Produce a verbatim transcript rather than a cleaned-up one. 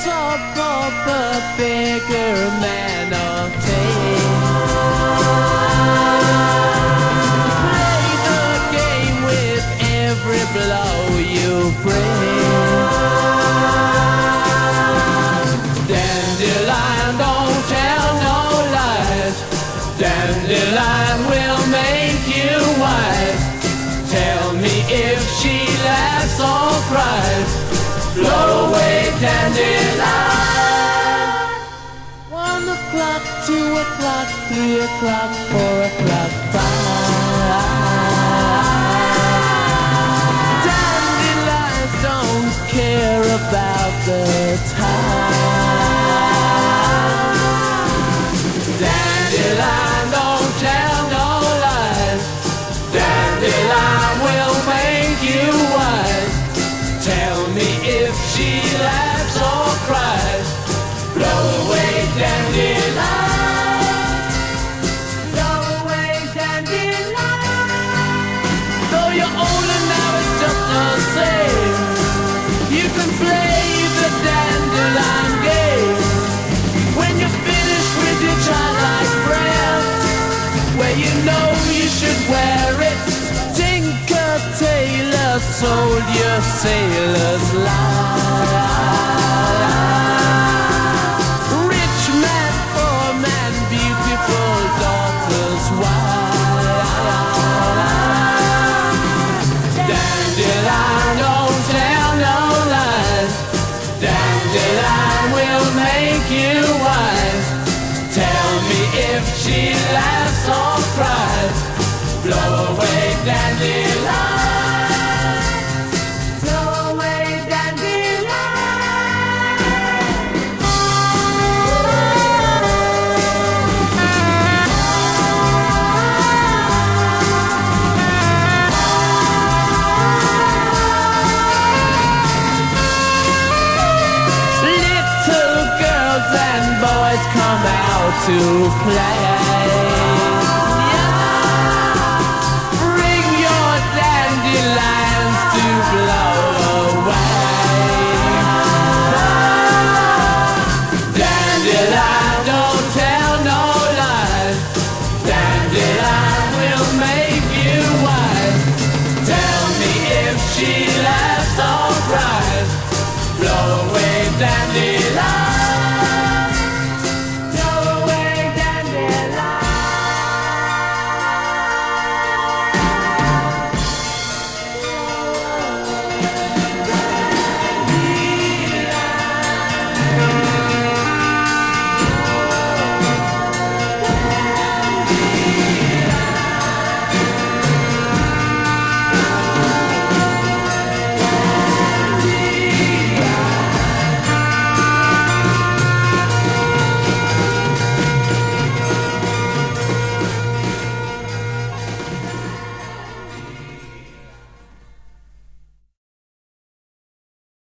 top of the bigger man of taste. Play the game with every blow you bring. Dandelion, don't tell no lies. Dandelion will make you wise. Tell me if she laughs or cries. Blow away dandelion. One o'clock, two o'clock, three o'clock, four o'clock, five. Dandelions don't care about the time. Dandelion, don't tell no lies. Dandelion will make you wise. Tell me if she laughs or cries. Blow away dandelion. Blow away dandelion. Though you're older now, it's just the same. You can play the dandelion game. When you're finished with your childlike breath, where you know you should wear it. Tinker Tailor sold your sailor's life. Rich man, poor man, beautiful daughter's wife. Dandelion, don't tell no lies. Dandelion will make you wise. Tell me if she laughs or cries. Blow away dandelion. Blow away dandelion. Little girls and boys come out to play.